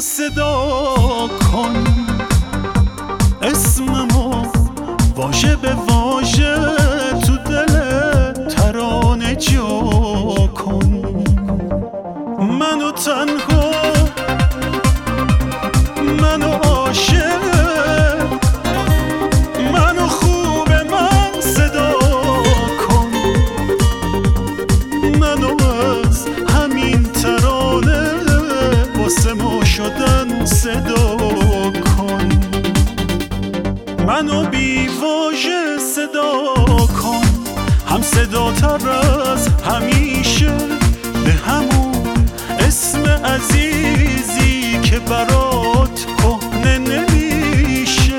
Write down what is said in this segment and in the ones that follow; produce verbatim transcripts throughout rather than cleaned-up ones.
صدا کن، اسممو واژه به واژه تو دل ترانه جا کن. منو تنها، منو عاشق، منو خوب من صدا کن. منو از همین ترانه واسه ما شدن صدا کن. منو بی واژه صدا کن، هم صدا تر از همیشه، به همون اسم عزیزی که برات کهنه نمیشه.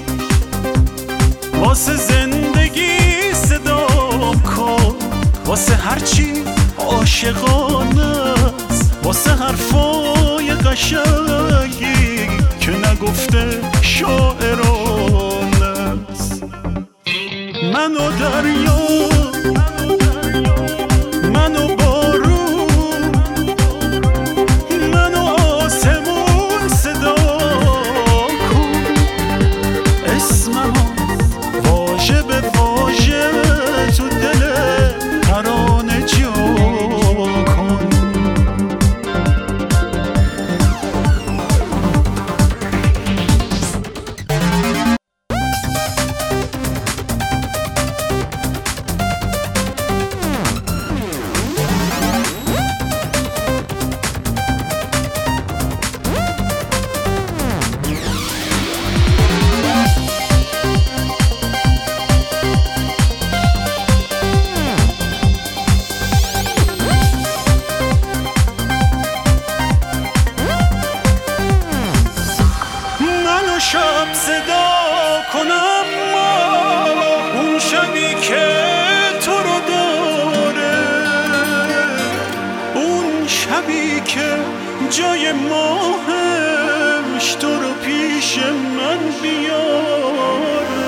واسه زندگی صدا کن، واسه هرچی عاشقانه است، واسه حرفای قشنگی که نگفته شاعرانه است. منو دریا، منو بارون، منو آسمون صدا کن. اسممو واژه به واژه تو دل ترانه جا کن. شب صدا کنم ما اون شبی که تو رو داره، اون شبی که جای ماهش تو رو پیش من بیاره.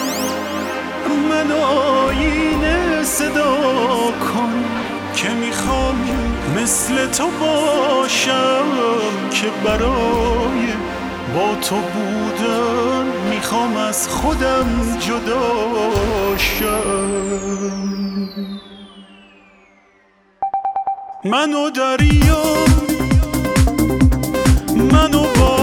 من آینه صدا کن که میخوام مثل تو باشم، که برای با تو بودن میخوام از خودم جدا شم. منو دریا، منو با